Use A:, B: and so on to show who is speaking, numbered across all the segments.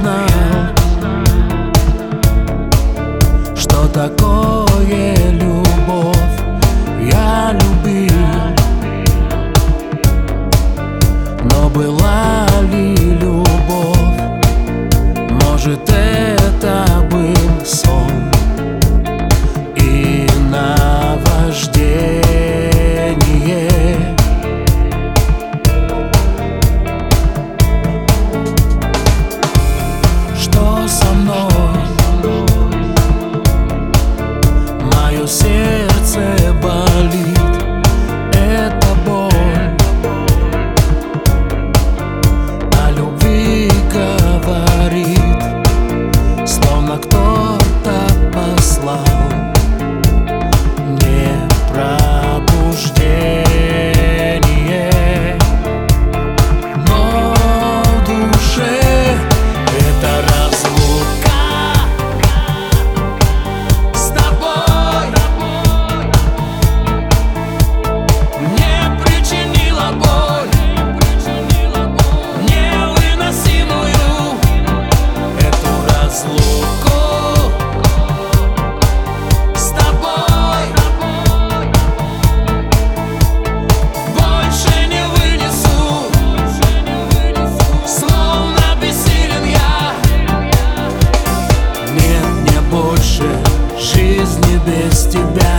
A: знал, что такое любовь. Я любил, но была ли любовь? Может, это был сон и наваждение. Что со мной? Мое сердце болит, это боль. О любви говорит, словно кто-то послал мне пробуждение. Но в душе это разлука с тобой мне причинила боль, невыносимую эту разлуку с тобой. Больше не вынесу, словно бессилен я. Нет мне больше жизни без тебя.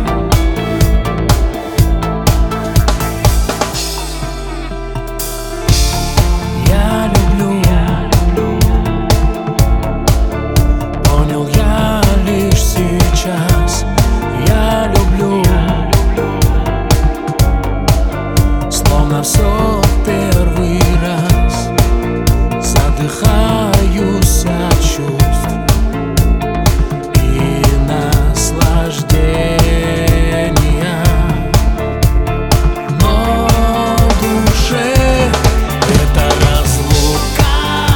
A: Я люблю, понял я лишь сейчас. Я люблю, словно все в первый раз. Задыхаюсь от чувств и наслаждения. Но в душе это разлука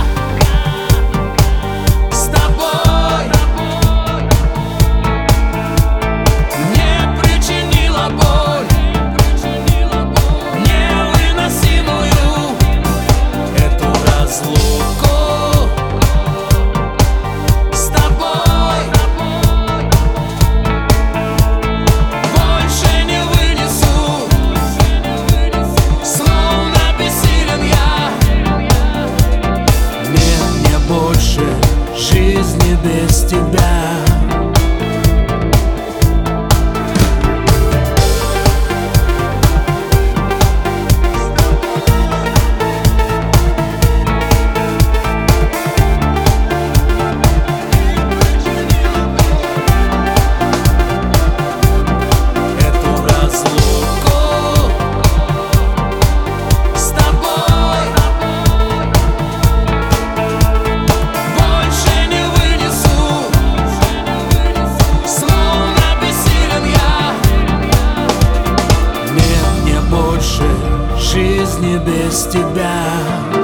A: с тобой мне причинила боль, невыносимую эту разлуку с тобой. Больше не вынесу, словно бессилен я. Нет мне больше жизни без тебя. Эту разлуку с тобой больше не вынесу, словно бессилен я. Нет мне больше жизни без тебя.